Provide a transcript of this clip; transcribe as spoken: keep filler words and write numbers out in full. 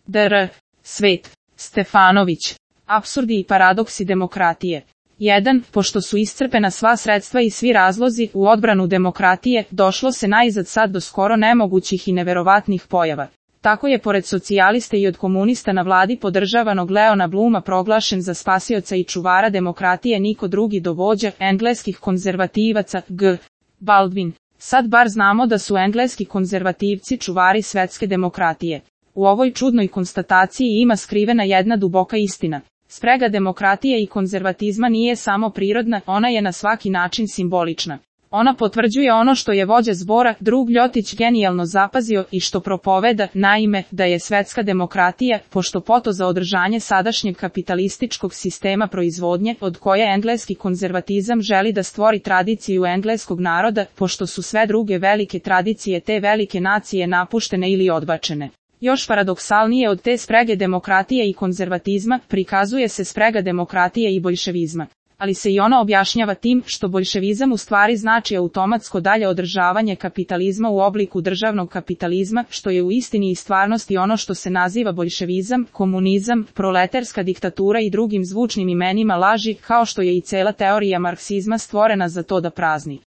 dr. Svet Stefanović. Apsurdi i paradoksi demokratije. jedan. Pošto su iscrpena sva sredstva i svi razlozi u odbranu demokratije, došlo se najzad sad do skoro nemogućih i neverovatnih pojava. Tako je pored socijaliste i od komunista na vladi podržavanog Leona Bluma proglašen za spasioca i čuvara demokratije niko drugi do vođa engleskih konzervativaca G. Baldwin. Sad bar znamo da su engleski konzervativci čuvari svetske demokratije. U ovoj čudnoj konstataciji ima skrivena jedna duboka istina. Sprega demokratije i konzervatizma nije samo prirodna, ona je na svaki način simbolična. Ona potvrđuje ono što je vođa zbora, drug Ljotić, genijalno zapazio i što propoveda, naime, da je svetska demokratija, pošto poto za održanje sadašnjeg kapitalističkog sistema proizvodnje, od koje engleski konzervatizam želi da stvori tradiciju engleskog naroda, pošto su sve druge velike tradicije te velike nacije napuštene ili odbačene. Još paradoksalnije od te sprege demokratije i konzervatizma, prikazuje se sprega demokratije i boljševizma. Ali se i ono objašnjava tim što boljševizam u stvari znači automatsko dalje održavanje kapitalizma u obliku državnog kapitalizma, što je u istini i stvarnosti ono što se naziva boljševizam, komunizam, proletarska diktatura i drugim zvučnim imenima laži, kao što je i cela teorija marksizma stvorena za to da prazni.